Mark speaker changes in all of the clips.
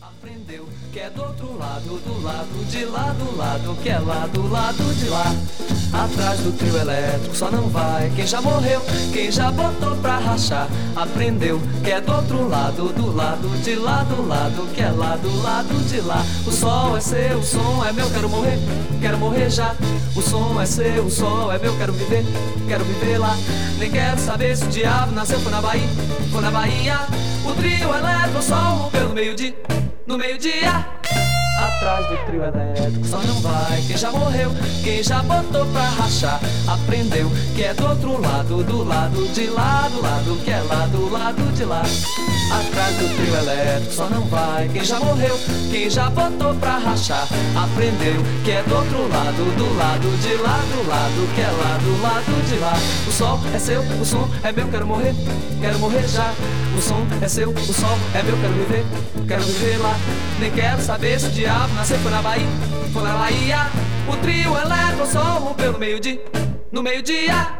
Speaker 1: Aprendeu que é do outro lado, do lado de lá, do lado que é lá, do lado de lá. Atrás do trio elétrico só não vai quem já morreu, quem já botou pra rachar. Aprendeu que é do outro lado, do lado de lá, do lado que é lá, do lado de lá. O sol é seu, o som é meu, quero morrer já. O som é seu, o sol é meu, quero viver lá. Nem quero saber se o diabo nasceu, foi na Bahia. O trio elétrico só rompeu no meio-dia. Atrás do trio elétrico só não vai quem já morreu, quem já botou pra rachar. Aprendeu que é do outro lado, do lado de lá, do lado que é lá, do lado de lá. Atrás do trio elétrico só não vai quem já morreu, quem já botou pra rachar. Aprendeu que é do outro lado, do lado de lá, do lado que é lá, do lado de lá. O sol é seu, o som é meu, quero morrer já. O som é seu, o sol é meu, quero viver lá. Nem quero saber se o diabo nasceu, foi na Bahia. O trio elétrico só rompeu no meio-dia.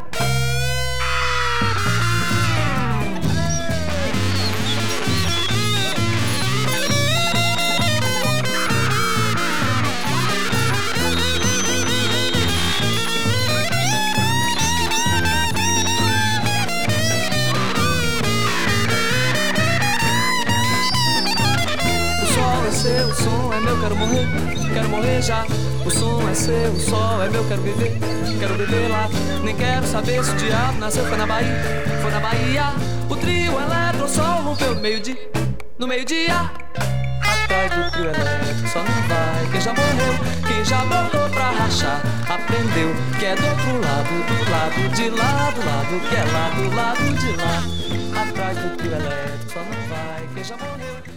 Speaker 1: O som é meu, quero morrer já. O som é seu, o sol é meu, quero viver lá. Nem quero saber se o diabo nasceu, foi na Bahia. O trio elétrico só rompeu no meio-dia. Atrás do trio elétrico só não vai quem já morreu, quem já botou pra rachar. Aprendeu que é do outro lado, do lado de lá, do lado que é lá, do lado de lá. Atrás do trio elétrico só não vai quem já morreu.